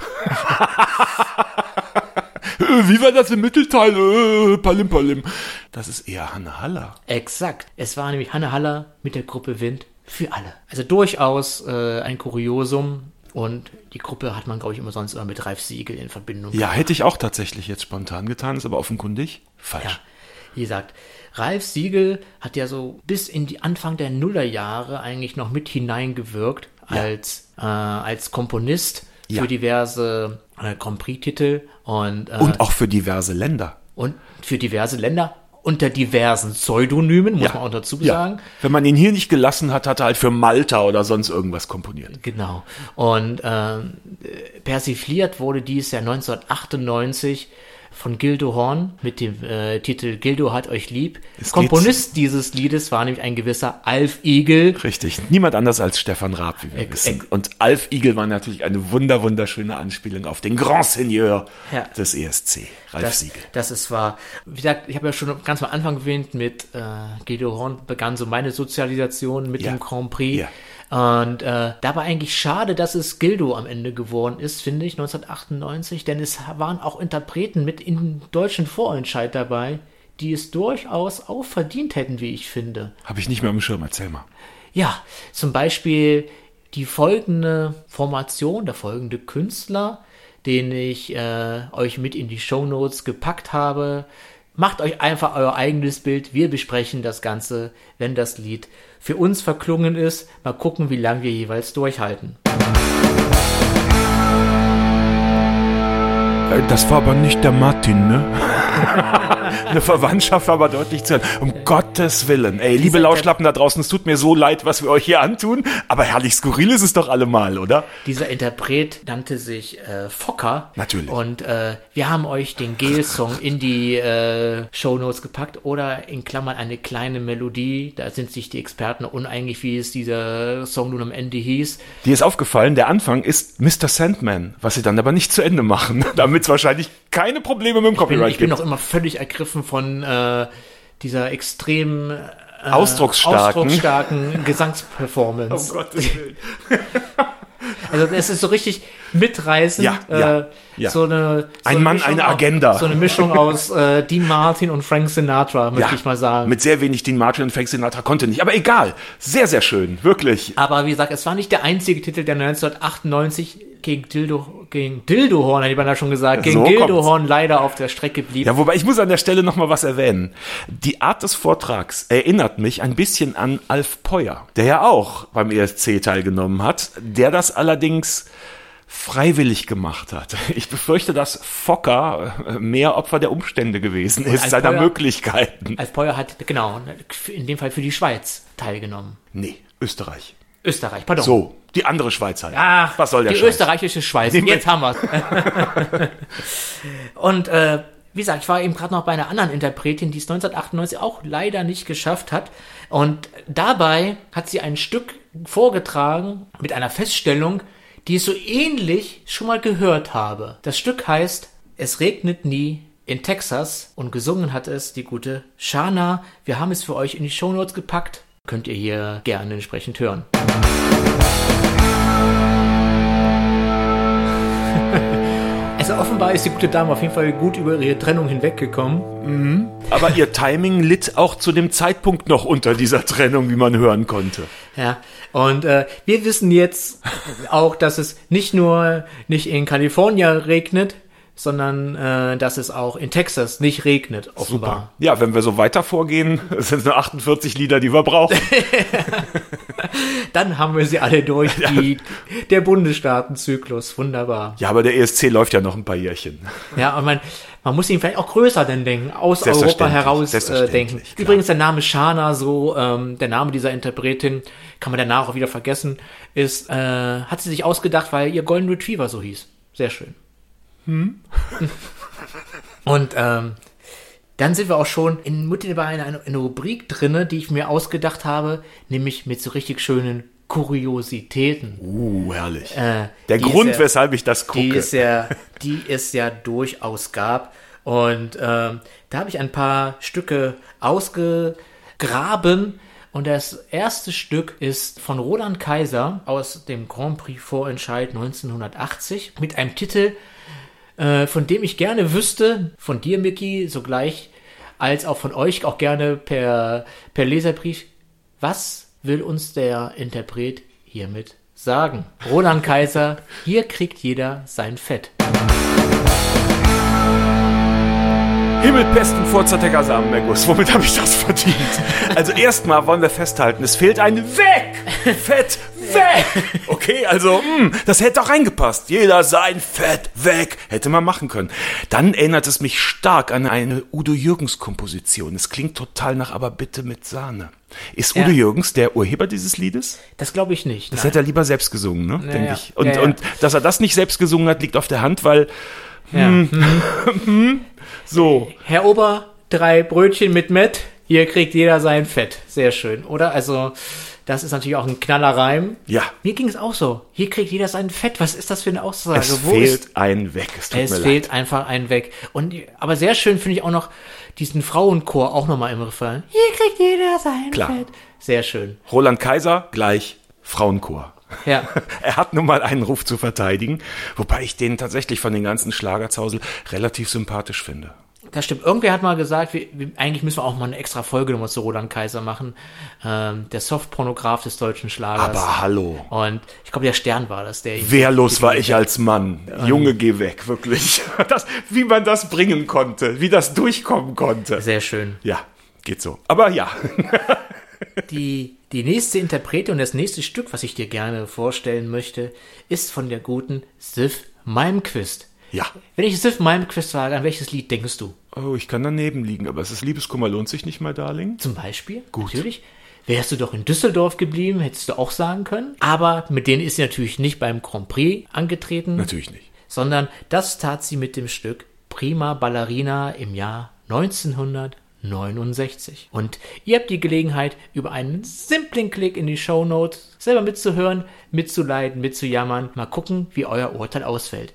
Wie war das im Mittelteil? Äh, Palim Palim. Das ist eher Hanne Haller. Exakt. Es war nämlich Hanne Haller mit der Gruppe Wind für alle. Also durchaus äh, ein Kuriosum. Und die Gruppe hat man, glaube ich, immer sonst immer mit Ralf Siegel in Verbindung. Ja, gebracht. Hätte ich auch tatsächlich jetzt spontan getan, ist aber offenkundig falsch. Ja, wie gesagt, Ralf Siegel hat ja so bis in die Anfang der Nullerjahre eigentlich noch mit hineingewirkt ja. als, äh, als Komponist für ja. diverse äh, Grand Prix-Titel. Und, äh, und auch für diverse Länder. Und für diverse Länder. Unter diversen Pseudonymen, muss ja. man auch dazu sagen. Ja. Wenn man ihn hier nicht gelassen hat, hat er halt für Malta oder sonst irgendwas komponiert. Genau. Und äh, persifliert wurde dies ja neunzehnhundertachtundneunzig von Gildo Horn mit dem äh, Titel Gildo hat euch lieb. Es Komponist dieses Liedes war nämlich ein gewisser Alf Igel. Richtig, niemand anders als Stefan Raab, wie wir ex- wissen. Und Alf Igel war natürlich eine wunder wunderschöne Anspielung auf den Grand Seigneur ja. des E S C, Ralf das, Siegel. Das ist wahr. Wie gesagt, ich habe ja schon ganz am Anfang erwähnt, mit äh, Gildo Horn begann so meine Sozialisation mit ja. dem Grand Prix. Ja. Und äh, da war eigentlich schade, dass es Gildo am Ende geworden ist, finde ich, neunzehnhundertachtundneunzig, denn es waren auch Interpreten mit im deutschen Vorentscheid dabei, die es durchaus auch verdient hätten, wie ich finde. Habe ich nicht mehr am Schirm, erzähl mal. Ja, zum Beispiel die folgende Formation, der folgende Künstler, den ich äh, euch mit in die Shownotes gepackt habe. Macht euch einfach euer eigenes Bild. Wir besprechen das Ganze, wenn das Lied für uns verklungen ist. Mal gucken, wie lange wir jeweils durchhalten. Das war aber nicht der Martin, ne? Eine Verwandtschaft war aber deutlich zu hören. Um Gottes Willen. Ey, liebe Lauschlappen da draußen, es tut mir so leid, was wir euch hier antun, aber herrlich skurril ist es doch allemal, oder? Dieser Interpret nannte sich äh, Fokker. Natürlich. Und äh, wir haben euch den Gel-Song in die äh, Shownotes gepackt oder in Klammern eine kleine Melodie. Da sind sich die Experten uneinig, wie es dieser Song nun am Ende hieß. Dir ist aufgefallen, der Anfang ist Mister Sandman, was sie dann aber nicht zu Ende machen, damit es wahrscheinlich keine Probleme mit dem Copyright gibt. Ich bin noch immer völlig ergriffen von äh, dieser extrem äh, ausdrucksstarken, ausdrucksstarken Gesangsperformance. Oh Gottes Willen. Also es ist so richtig mitreißend. Ja, ja, äh, ja. So eine, so ein eine Mann, Mischung eine aus, Agenda. So eine Mischung aus äh, Dean Martin und Frank Sinatra, möchte ja, ich mal sagen. Mit sehr wenig Dean Martin und Frank Sinatra konnte nicht. Aber egal. Sehr, sehr schön. Wirklich. Aber wie gesagt, es war nicht der einzige Titel, der neunzehnhundertachtundneunzig gegen Dildo, gegen Dildohorn, hätte ich beinahe schon gesagt, gegen so Dildohorn leider auf der Strecke blieb. Ja, wobei ich muss an der Stelle noch mal was erwähnen. Die Art des Vortrags erinnert mich ein bisschen an Alf Peuer, der ja auch beim E S C teilgenommen hat, der das allerdings freiwillig gemacht hat. Ich befürchte, dass Fokker mehr Opfer der Umstände gewesen ist, seiner Peuer, Möglichkeiten. Alf Peuer hat, genau, in dem Fall für die Schweiz teilgenommen. Nee, Österreich. Österreich, pardon. So, die andere Schweiz halt. Ach, was soll der die Scheiß? Österreichische Schweiz. Nehmen Jetzt haben wir's. Und äh, wie gesagt, ich war eben gerade noch bei einer anderen Interpretin, die es neunzehnhundertachtundneunzig auch leider nicht geschafft hat. Und dabei hat sie ein Stück vorgetragen mit einer Feststellung, die ich so ähnlich schon mal gehört habe. Das Stück heißt Es regnet nie in Texas und gesungen hat es die gute Shana. Wir haben es für euch in die Shownotes gepackt. Könnt ihr hier gerne entsprechend hören. Also offenbar ist die gute Dame auf jeden Fall gut über ihre Trennung hinweggekommen. Mhm. Aber ihr Timing litt auch zu dem Zeitpunkt noch unter dieser Trennung, wie man hören konnte. Ja, und äh, wir wissen jetzt auch, dass es nicht nur nicht in Kalifornien regnet, sondern äh, dass es auch in Texas nicht regnet, offenbar. Super. Ja, wenn wir so weiter vorgehen, sind es nur achtundvierzig Lieder, die wir brauchen. Dann haben wir sie alle durch, die, der Bundesstaatenzyklus. Wunderbar. Ja, aber der E S C läuft ja noch ein paar Jährchen. Ja, und man, man muss ihn vielleicht auch größer denn denken, aus Europa heraus äh, denken. Übrigens der Name Shana, so ähm, der Name dieser Interpretin, kann man danach auch wieder vergessen, ist, äh, hat sie sich ausgedacht, weil ihr Golden Retriever so hieß. Sehr schön. Hm. Und ähm, dann sind wir auch schon in mittelbar eine, eine, eine Rubrik drinne, die ich mir ausgedacht habe, nämlich mit so richtig schönen Kuriositäten. Uh, herrlich. Äh, Der Grund, ja, weshalb ich das gucke. Die es ja, die es ja durchaus gab. Und ähm, da habe ich ein paar Stücke ausgegraben. Und das erste Stück ist von Roland Kaiser aus dem Grand Prix Vorentscheid neunzehnhundertachtzig mit einem Titel, äh, von dem ich gerne wüsste, von dir, Micky, sogleich, als auch von euch, auch gerne per, per Leserbrief, was will uns der Interpret hiermit sagen? Roland Kaiser, hier kriegt jeder sein Fett. Himmel, Pest und Furz hat der Gasamen-Mergus. Womit habe ich das verdient? Also erstmal wollen wir festhalten, es fehlt ein Weg! Fett weg! Okay, also, mh, das hätte auch reingepasst. Jeder sein Fett weg. Hätte man machen können. Dann erinnert es mich stark an eine Udo Jürgens-Komposition. Es klingt total nach Aber bitte mit Sahne. Ist Udo ja. Jürgens der Urheber dieses Liedes? Das glaube ich nicht. Das nein. hätte er lieber selbst gesungen, ne? Ja, denke ja. ich. Und, ja, ja. und dass er das nicht selbst gesungen hat, liegt auf der Hand, weil ja. hm, hm, so. Herr Ober, drei Brötchen mit Mett, hier kriegt jeder sein Fett. Sehr schön, oder? Also, das ist natürlich auch ein Knallerreim. Ja. Mir ging es auch so. Hier kriegt jeder sein Fett. Was ist das für eine Aussage? Es Wo fehlt ist, ein weg. Es, tut es mir fehlt leid. einfach ein weg. Und, aber sehr schön finde ich auch noch diesen Frauenchor auch nochmal im Refrain. Hier kriegt jeder sein Klar. Fett. Sehr schön. Roland Kaiser gleich Frauenchor. Ja. Er hat nun mal einen Ruf zu verteidigen, wobei ich den tatsächlich von den ganzen Schlagerzausel relativ sympathisch finde. Das stimmt. Irgendwer hat mal gesagt, wir, wir, eigentlich müssen wir auch mal eine extra Folge nochmal zu Roland Kaiser machen. Ähm, der Softpornograph des deutschen Schlagers. Aber hallo. Und ich glaube, der Stern war das, der ihn. Wehrlos war ich als Mann. Junge, geh weg, wirklich. Das, wie man das bringen konnte, wie das durchkommen konnte. Sehr schön. Ja, geht so. Aber ja. Die, die nächste Interpretin und das nächste Stück, was ich dir gerne vorstellen möchte, ist von der guten Sif Malmkvist. Ja. Wenn ich Sif Malmkvist sage, an welches Lied denkst du? Oh, ich kann daneben liegen, aber es ist Liebeskummer lohnt sich nicht mal, Darling. Zum Beispiel? Gut. Natürlich. Wärst du doch in Düsseldorf geblieben, hättest du auch sagen können. Aber mit denen ist sie natürlich nicht beim Grand Prix angetreten. Natürlich nicht. Sondern das tat sie mit dem Stück Prima Ballerina im Jahr neunzehnhundertneunundsechzig. Und ihr habt die Gelegenheit, über einen simplen Klick in die Shownotes selber mitzuhören, mitzuleiden, mitzujammern. Mal gucken, wie euer Urteil ausfällt.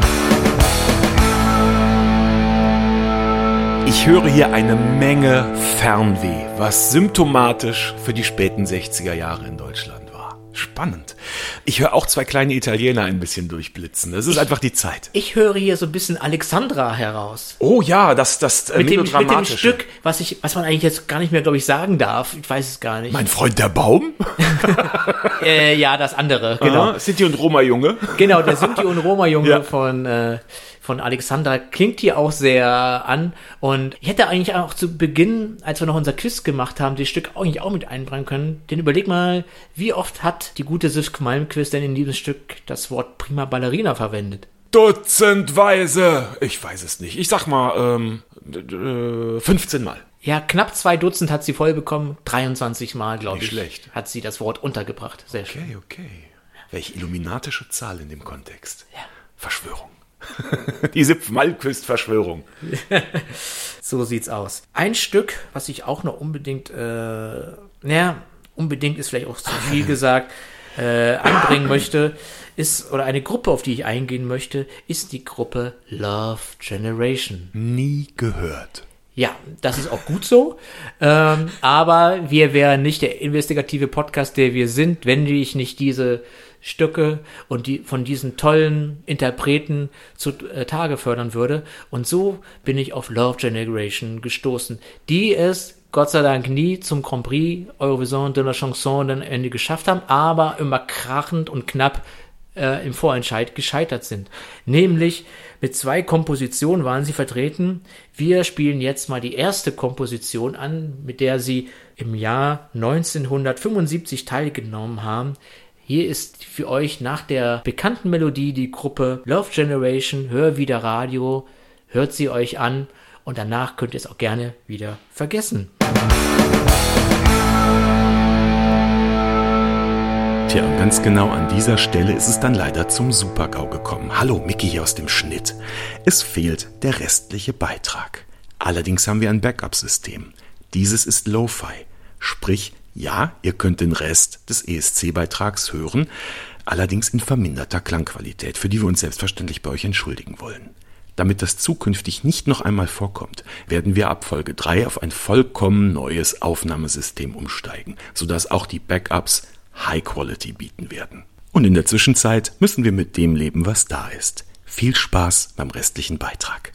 Ich höre hier eine Menge Fernweh, was symptomatisch für die späten sechziger Jahre in Deutschland war. Spannend. Ich höre auch zwei kleine Italiener ein bisschen durchblitzen. Das ist ich, einfach die Zeit. Ich höre hier so ein bisschen Alexandra heraus. Oh ja, das, das äh, mit, dem, mit dem Stück, was, ich, was man eigentlich jetzt gar nicht mehr, glaube ich, sagen darf. Ich weiß es gar nicht. Mein Freund der Baum? äh, ja, das andere, genau. Ah, Sinti und Roma-Junge. Genau, der Sinti und Roma-Junge ja. von... Äh, von Alexandra klingt hier auch sehr an. Und ich hätte eigentlich auch zu Beginn, als wir noch unser Quiz gemacht haben, das Stück eigentlich auch mit einbringen können. Denn überleg mal, wie oft hat die gute Sif Malmkvist denn in diesem Stück das Wort Prima Ballerina verwendet? Dutzendweise. Ich weiß es nicht. Ich sag mal, ähm, fünfzehn Mal. Ja, knapp zwei Dutzend hat sie voll bekommen. dreiundzwanzig Mal, glaube ich, schlecht. Hat sie das Wort untergebracht. Sehr okay, schön. Okay, okay. Welche illuminatische Zahl in dem Kontext. Ja. Verschwörung. Die Sif Malmkvist-Verschwörung. So sieht's aus. Ein Stück, was ich auch noch unbedingt, äh, naja, unbedingt ist vielleicht auch zu viel gesagt, äh, anbringen möchte, ist, oder eine Gruppe, auf die ich eingehen möchte, ist die Gruppe Love Generation. Nie gehört. Ja, das ist auch gut so, ähm, aber wir wären nicht der investigative Podcast, der wir sind, wenn ich nicht diese Stücke und die von diesen tollen Interpreten zu äh, Tage fördern würde. Und so bin ich auf Love Generation gestoßen, die es Gott sei Dank nie zum Grand Prix Eurovision de la Chanson dann Ende geschafft haben, aber immer krachend und knapp äh, im Vorentscheid gescheitert sind. Nämlich mit zwei Kompositionen waren sie vertreten. Wir spielen jetzt mal die erste Komposition an, mit der sie im Jahr neunzehnhundertfünfundsiebzig teilgenommen haben. Hier ist für euch nach der bekannten Melodie die Gruppe Love Generation, Hör wieder Radio, hört sie euch an und danach könnt ihr es auch gerne wieder vergessen. Tja, und ganz genau an dieser Stelle ist es dann leider zum Super-GAU gekommen. Hallo, Micky hier aus dem Schnitt. Es fehlt der restliche Beitrag. Allerdings haben wir ein Backup-System. Dieses ist Lo-Fi. Sprich, ja, ihr könnt den Rest des E S C-Beitrags hören, allerdings in verminderter Klangqualität, für die wir uns selbstverständlich bei euch entschuldigen wollen. Damit das zukünftig nicht noch einmal vorkommt, werden wir ab Folge drei auf ein vollkommen neues Aufnahmesystem umsteigen, sodass auch die Backups High Quality bieten werden. Und in der Zwischenzeit müssen wir mit dem leben, was da ist. Viel Spaß beim restlichen Beitrag.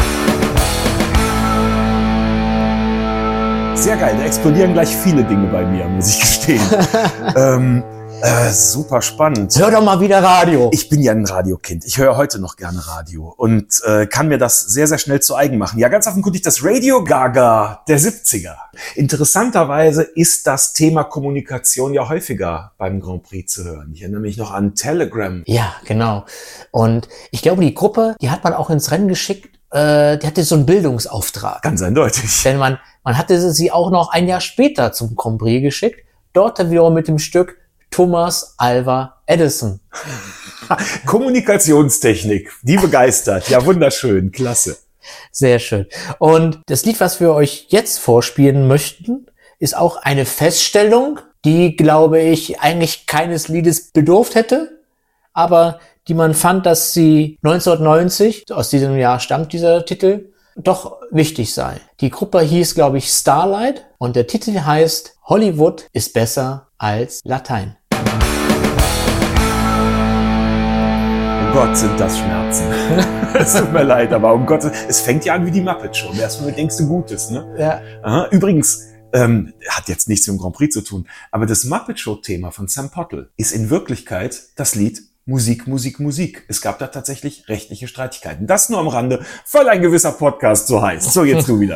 Sehr geil, da explodieren gleich viele Dinge bei mir, muss ich gestehen. ähm, äh, super spannend. Hör doch mal wieder Radio. Ich bin ja ein Radiokind. Ich höre heute noch gerne Radio und äh, kann mir das sehr, sehr schnell zu eigen machen. Ja, ganz offenkundig das Radio Gaga der siebziger. Interessanterweise ist das Thema Kommunikation ja häufiger beim Grand Prix zu hören. Ich erinnere mich noch an Telegram. Ja, genau. Und ich glaube, die Gruppe, die hat man auch ins Rennen geschickt. Äh, die hatte so einen Bildungsauftrag. Ganz eindeutig. Denn man, man hatte sie auch noch ein Jahr später zum Grand Prix geschickt. Dort dann wiederum mit dem Stück Thomas Alva Edison. Kommunikationstechnik, die begeistert. Ja, wunderschön, klasse. Sehr schön. Und das Lied, was wir euch jetzt vorspielen möchten, ist auch eine Feststellung, die, glaube ich, eigentlich keines Liedes bedurft hätte, aber die man fand, dass sie neunzehnhundertneunzig, aus diesem Jahr stammt dieser Titel, doch wichtig sei. Die Gruppe hieß, glaube ich, Starlight und der Titel heißt Hollywood ist besser als Latein. Oh Gott, sind das Schmerzen. Es tut mir leid, aber um Gottes, es fängt ja an wie die Muppet Show. Erstmal denkst du Gutes, ne? Ja. Aha. Übrigens, ähm, hat jetzt nichts mit dem Grand Prix zu tun, aber das Muppet Show-Thema von Sam Pottle ist in Wirklichkeit das Lied Musik, Musik, Musik. Es gab da tatsächlich rechtliche Streitigkeiten. Das nur am Rande, weil ein gewisser Podcast so heißt. So, jetzt du wieder.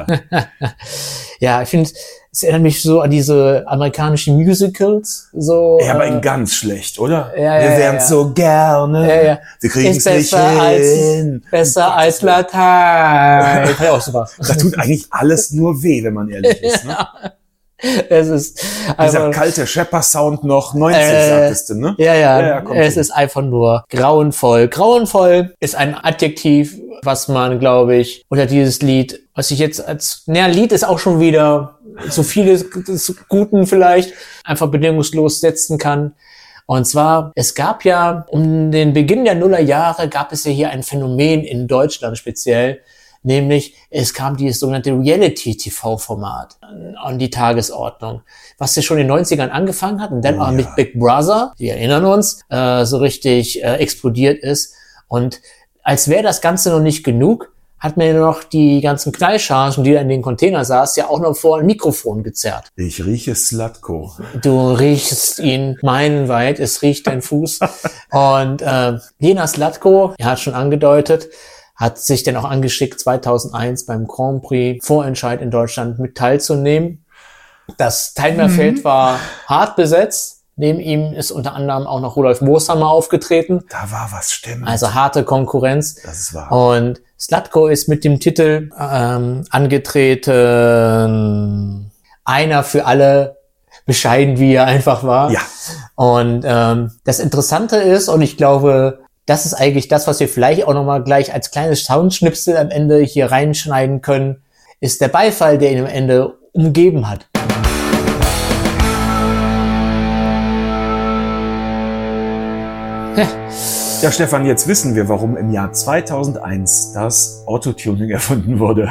Ja, ich finde, es erinnert mich so an diese amerikanischen Musicals. So, ja, aber äh, in ganz schlecht, oder? Ja, Wir ja, wären ja. so gerne. Ja, ja. Wir kriegen es ist nicht besser hin. als, besser als Latein. Ja, auch super. Das tut eigentlich alles nur weh, wenn man ehrlich ist. Ne? Es ist Dieser einfach, kalte Shepard-Sound noch neunzig, äh, sagtest du, ne? ja, ja, Ja, ja, kommt es hin. ist einfach nur grauenvoll. Grauenvoll ist ein Adjektiv, was man, glaube ich, unter dieses Lied, was ich jetzt als, naja, Lied ist auch schon wieder so vieles des Guten vielleicht, einfach bedingungslos setzen kann. Und zwar, es gab ja, um den Beginn der Nullerjahre gab es ja hier ein Phänomen in Deutschland speziell, nämlich es kam dieses sogenannte Reality-T V-Format an die Tagesordnung, was ja schon in den neunzigern angefangen hat und dann Oh, auch ja. mit Big Brother, wir erinnern uns, äh, so richtig äh, explodiert ist. Und als wäre das Ganze noch nicht genug, hat man ja noch die ganzen Knallchargen, die da in den Container saß, ja auch noch vor ein Mikrofon gezerrt. Ich rieche Slutko. Du riechst ihn meilenweit, es riecht dein Fuß. Und äh, Lena Slutko, er hat schon angedeutet, hat sich dann auch angeschickt, zweitausendeins beim Grand Prix Vorentscheid in Deutschland mit teilzunehmen. Das Teilnehmerfeld mhm. war hart besetzt. Neben ihm ist unter anderem auch noch Rudolf Mooshammer aufgetreten. Da war was, stimmt. Also harte Konkurrenz. Das ist wahr. Und Slutko ist mit dem Titel ähm, angetreten, einer für alle, bescheiden wie er einfach war. Ja. Und ähm, das Interessante ist, und ich glaube, das ist eigentlich das, was wir vielleicht auch nochmal gleich als kleines Soundschnipsel am Ende hier reinschneiden können, ist der Beifall, der ihn am Ende umgeben hat. Ja, Stefan, jetzt wissen wir, warum im Jahr zweitausendeins das Autotuning erfunden wurde.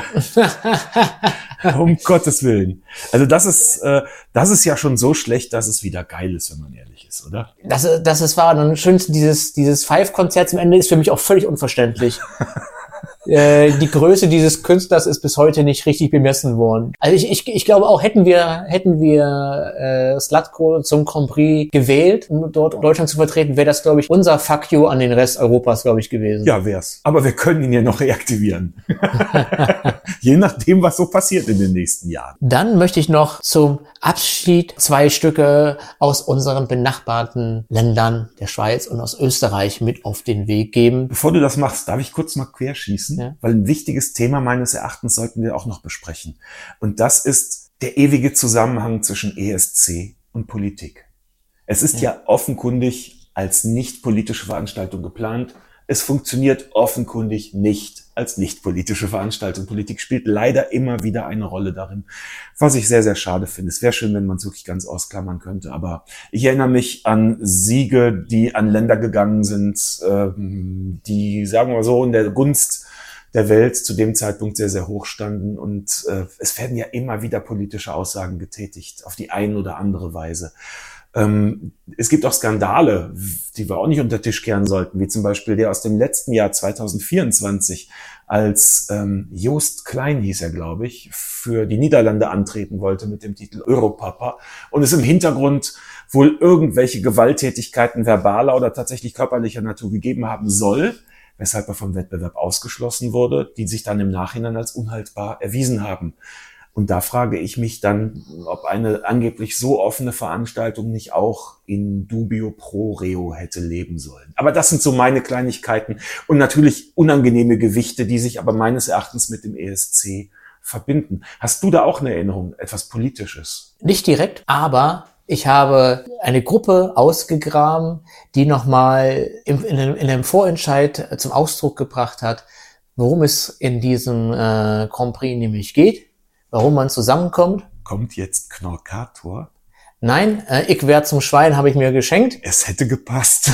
Um Gottes Willen. Also das ist, äh, das ist ja schon so schlecht, dass es wieder geil ist, wenn man ehrlich ist, oder? Das, das ist wahr. Und schönste, dieses, dieses Five-Konzert zum Ende ist für mich auch völlig unverständlich. äh, die Größe dieses Künstlers ist bis heute nicht richtig bemessen worden. Also ich, ich, ich glaube auch, hätten wir hätten wir äh, Zlatko zum Grand Prix gewählt, um dort Deutschland zu vertreten, wäre das, glaube ich, unser Fuck you an den Rest Europas, glaube ich, gewesen. Ja, wär's. Aber wir können ihn ja noch reaktivieren. Je nachdem, was so passiert in den nächsten Jahren. Dann möchte ich noch zum Abschied zwei Stücke aus unseren benachbarten Ländern, der Schweiz und aus Österreich, mit auf den Weg geben. Bevor du das machst, darf ich kurz mal querschießen? Ja. Weil ein wichtiges Thema meines Erachtens sollten wir auch noch besprechen. Und das ist der ewige Zusammenhang zwischen E S C und Politik. Es ist ja, ja offenkundig als nicht politische Veranstaltung geplant. Es funktioniert offenkundig nicht als nicht politische Veranstaltung. Politik spielt leider immer wieder eine Rolle darin, was ich sehr, sehr schade finde. Es wäre schön, wenn man es wirklich ganz ausklammern könnte, aber ich erinnere mich an Siege, die an Länder gegangen sind, die, sagen wir so, in der Gunst der Welt zu dem Zeitpunkt sehr, sehr hoch standen, und es werden ja immer wieder politische Aussagen getätigt, auf die eine oder andere Weise. Es gibt auch Skandale, die wir auch nicht unter den Tisch kehren sollten, wie zum Beispiel der aus dem letzten Jahr zwanzig vierundzwanzig, als ähm, Joost Klein hieß er, glaube ich, für die Niederlande antreten wollte mit dem Titel Europapa und es im Hintergrund wohl irgendwelche Gewalttätigkeiten verbaler oder tatsächlich körperlicher Natur gegeben haben soll, weshalb er vom Wettbewerb ausgeschlossen wurde, die sich dann im Nachhinein als unhaltbar erwiesen haben. Und da frage ich mich dann, ob eine angeblich so offene Veranstaltung nicht auch in dubio pro reo hätte leben sollen. Aber das sind so meine Kleinigkeiten und natürlich unangenehme Gewichte, die sich aber meines Erachtens mit dem E S C verbinden. Hast du da auch eine Erinnerung, etwas Politisches? Nicht direkt, aber ich habe eine Gruppe ausgegraben, die nochmal in, in, in einem Vorentscheid zum Ausdruck gebracht hat, worum es in diesem äh, Grand Prix nämlich geht. Warum man zusammenkommt. Kommt jetzt Knorkator? Nein, äh, ich wär zum Schwein, habe ich mir geschenkt. Es hätte gepasst.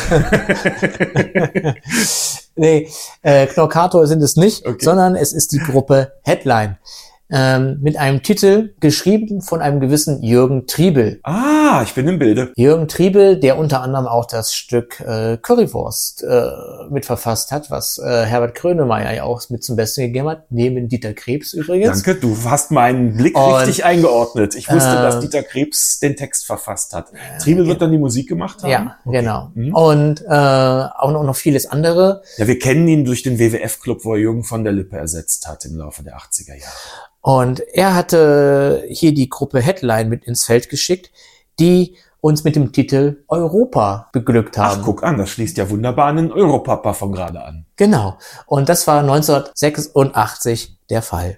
Nee, äh, Knorkator sind es nicht, okay, sondern es ist die Gruppe Headline. Ähm, mit einem Titel, geschrieben von einem gewissen Jürgen Triebel. Ah, ich bin im Bilde. Jürgen Triebel, der unter anderem auch das Stück äh, Currywurst äh, mitverfasst hat, was äh, Herbert Grönemeyer ja auch mit zum Besten gegeben hat, neben Dieter Krebs übrigens. Danke, du hast meinen Blick Und, richtig eingeordnet. Ich wusste, äh, dass Dieter Krebs den Text verfasst hat. Triebel wird dann die Musik gemacht haben? Ja, okay, genau. Mhm. Und äh, auch noch, noch vieles andere. Ja, wir kennen ihn durch den W W F-Club, wo er Jürgen von der Lippe ersetzt hat im Laufe der achtziger Jahre. Und er hatte hier die Gruppe Headline mit ins Feld geschickt, die uns mit dem Titel Europa beglückt haben. Ach, guck an, das schließt ja wunderbar an den Europapa von gerade an. Genau. Und das war neunzehnhundertsechsundachtzig der Fall.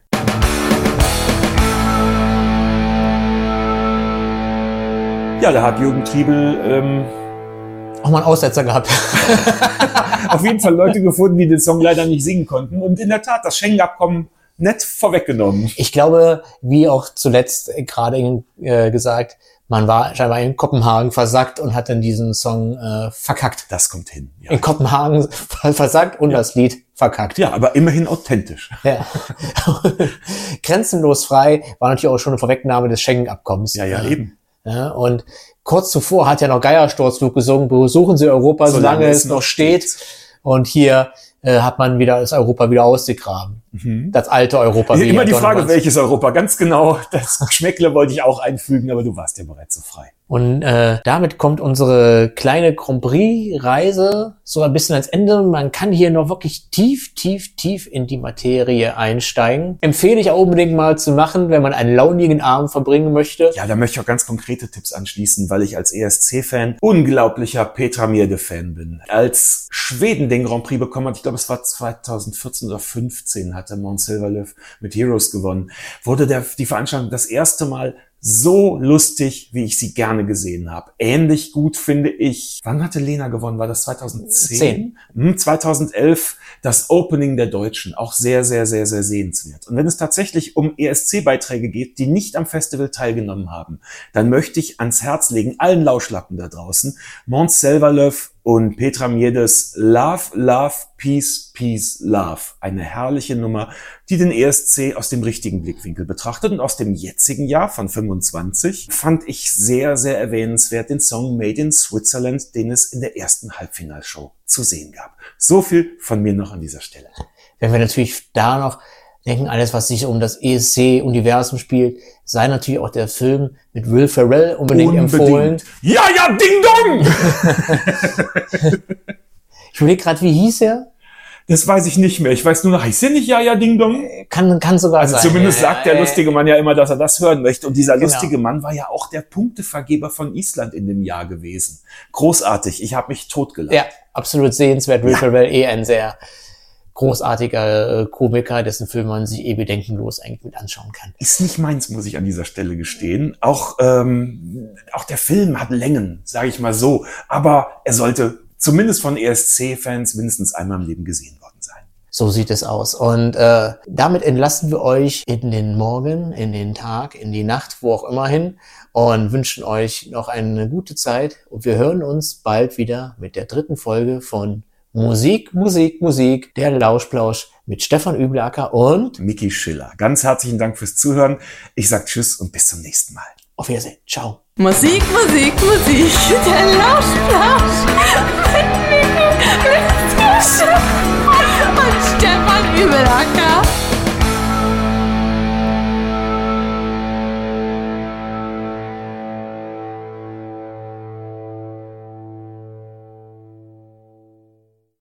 Ja, da hat Jürgen Triebel ähm, auch mal einen Aussetzer gehabt. auf jeden Fall Leute gefunden, die den Song leider nicht singen konnten. Und in der Tat, das Schengen-Abkommen nett vorweggenommen. Ich glaube, wie auch zuletzt gerade äh, gesagt, man war scheinbar in Kopenhagen versackt und hat dann diesen Song äh, verkackt. Das kommt hin. Ja. In Kopenhagen versackt und ja, das Lied verkackt. Ja, aber immerhin authentisch. Ja. Grenzenlos frei war natürlich auch schon eine Vorwegnahme des Schengen-Abkommens. Ja, ja, eben. Ja, und kurz zuvor hat ja noch Geiersturzflug gesungen, besuchen Sie Europa, solange, solange es noch steht. steht. Und hier äh, hat man wieder das Europa wieder ausgegraben. Mhm. Das alte Europa. Immer die Frage, Donnermanns. Welches Europa? Ganz genau, das Geschmäckle wollte ich auch einfügen, aber du warst ja bereits so frei. Und äh, damit kommt unsere kleine Grand Prix-Reise so ein bisschen ans Ende. Man kann hier noch wirklich tief, tief, tief in die Materie einsteigen. Empfehle ich auch unbedingt mal zu machen, wenn man einen launigen Abend verbringen möchte. Ja, da möchte ich auch ganz konkrete Tipps anschließen, weil ich als E S C-Fan unglaublicher Petra Mede-Fan bin. Als Schweden den Grand Prix bekommen hat, ich glaube es war zweitausendvierzehn oder fünfzehn, hatte Måns Zelmerlöw mit Heroes gewonnen, wurde der, die Veranstaltung das erste Mal so lustig, wie ich sie gerne gesehen habe. Ähnlich gut finde ich, wann hatte Lena gewonnen? War das zweitausendzehn? Hm, zweitausendelf, das Opening der Deutschen. Auch sehr, sehr, sehr, sehr sehenswert. Und wenn es tatsächlich um E S C-Beiträge geht, die nicht am Festival teilgenommen haben, dann möchte ich ans Herz legen, allen Lauschlappen da draußen, Måns Zelmerlöw und Petra Medes Love, Love, Peace, Peace, Love. Eine herrliche Nummer, die den E S C aus dem richtigen Blickwinkel betrachtet. Und aus dem jetzigen Jahr von fünfundzwanzig fand ich sehr, sehr erwähnenswert den Song Made in Switzerland, den es in der ersten Halbfinalshow zu sehen gab. So viel von mir noch an dieser Stelle. wenn wir natürlich da noch denken, alles, was sich um das E S C-Universum spielt, sei natürlich auch der Film mit Will Ferrell unbedingt, unbedingt. empfohlen. Ja, ja, Ding Dong! Ich überlege gerade, wie hieß er? Das weiß ich nicht mehr. Ich weiß nur noch, heißt der nicht Ja, ja, Ding Dong? Kann, kann sogar also sein. Also zumindest ja, sagt der ja, lustige Mann ja immer, dass er das hören möchte. Und dieser genau. lustige Mann war ja auch der Punktevergeber von Island in dem Jahr gewesen. Großartig. Ich habe mich totgelacht. Ja, absolut sehenswert. Will ja. Ferrell eh ein sehr großartiger äh, Komiker, dessen Film man sich eh bedenkenlos eigentlich mit anschauen kann. Ist nicht meins, muss ich an dieser Stelle gestehen. Auch, ähm, auch der Film hat Längen, sage ich mal so. Aber er sollte zumindest von E S C-Fans mindestens einmal im Leben gesehen worden sein. So sieht es aus. Und äh, damit entlassen wir euch in den Morgen, in den Tag, in die Nacht, wo auch immer hin und wünschen euch noch eine gute Zeit. Und wir hören uns bald wieder mit der dritten Folge von Musik, Musik, Musik, der Lauschplausch mit Stefan Übelacker und Miki Schiller. Ganz herzlichen Dank fürs Zuhören. Ich sag Tschüss und bis zum nächsten Mal. Auf Wiedersehen. Ciao. Musik, Musik, Musik, der Lauschplausch mit Miki, mit Stefan und Stefan Übelacker.